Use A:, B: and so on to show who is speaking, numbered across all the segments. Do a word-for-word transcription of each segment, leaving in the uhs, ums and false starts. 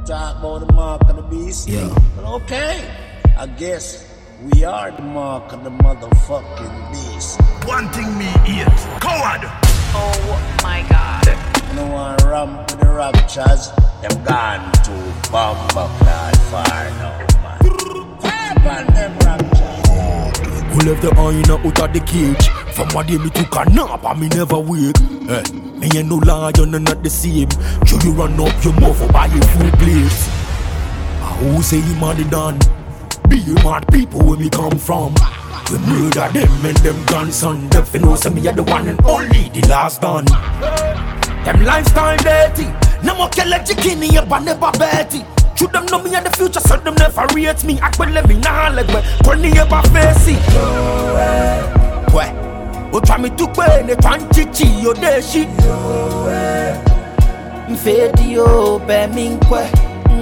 A: talk about the mark of the beast.
B: Yeah.
A: But okay, I guess we are the mark of the motherfucking beast.
C: One thing me hate, coward.
D: Oh my God.
A: You know what, ramp with the raptures, them gone to Bumbuckland far now, man. Fire upon them raptures.
B: Who left the iron out of the cage? From what day me took a nap and me never wake. Hey, me ain't no lion and not the same. Should you run up your mouth or buy a full plates? Who say him are the done? Be mad people where me come from. We murder them and them grandson. Them fi know say me are the one and only the last done. Them lifestyle dirty. No more kill a chicken in your but never betty. Should them know me in the future so them never rate me. I could let me nah like me. Couldn't you ever face it? No way. Where? O try me to pay ne twanchichi yo deshi. No way. Mfedi yo be minkwe.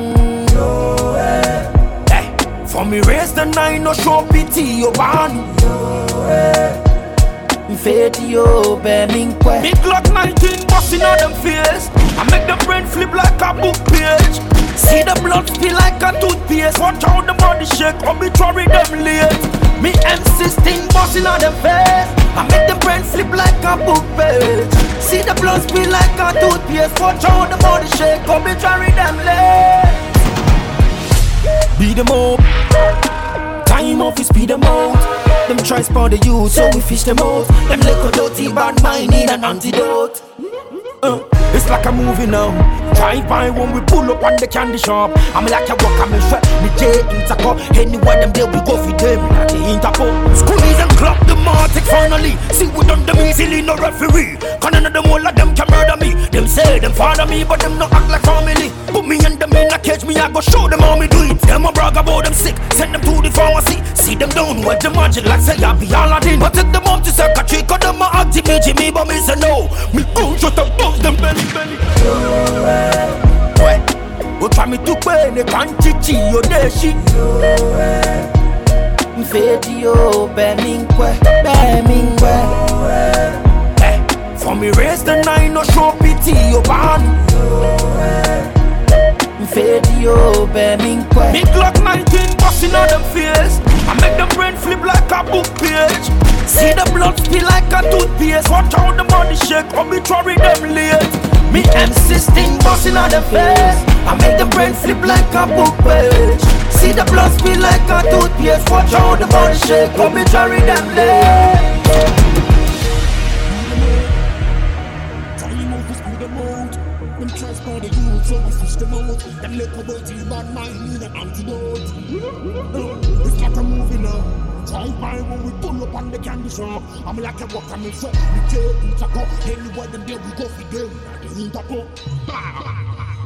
B: No way. Hey, for me raise the nine no show pity yo banu. No way. Mfedi yo be minkwe. Big Glock nineteen busting on them face. I make them brain flip like a book page. See the blood spill like a toothpaste. Watch out the body shake, obituary them late. Me M sixteen busting on them face. I make them brain flip like a book page. See the blood spill like a toothpaste. Watch out the body shake, obituary them late. Beat them up. Time off, we speed them out. Them try spot the youth, so we fish them out. Them little dirty bad mind need an antidote. Uh, it's like a movie now. Drive by when we pull up on the candy shop. I'm like a walk, I'm a sweat. Me J Interco. Anywhere them there we go for them. Like the Interco. Squeeze and clap the Matic finally. See we done them easily, no referee. Cause none of them all of them can murder me. Them say them father me, but them not act like family. Put me and them in a cage, me I go show them how me do it. Them a brag about them sick, send them to the pharmacy. See them down with the magic like say I be Aladdin. But take them up to secretary, cause them a active me Jimmy, but me say no. Me go shut up, bust them belly belly. No way. Where? O try me to pay ne kanchichi yo deshi. No way. Mfedi yo be minkwe, be minkwe. No way. Hey, for me raise the nine no show pity yo ban. No way. Mfedi yo be minkwe. Big Glock nineteen busting on them face. I make them brain flip like a book page. See the blood spill like a toothpaste. Watch out the body shake, obituary them late. Me M sixteen busting on the face. I make the brain flip like a book page. See the blood spill like a toothpaste. Watch out the body shake, obituary them late.
E: Time out to speed them out. Them try spot the youth, so we fish them out. Them little dirty bad mind need an antidote. It's like a movie now. Drive by when we pull up on the candy shop. I'm like a walk, I'm in front. We take Interco. Anywhere them there we go for them. Like the Interco.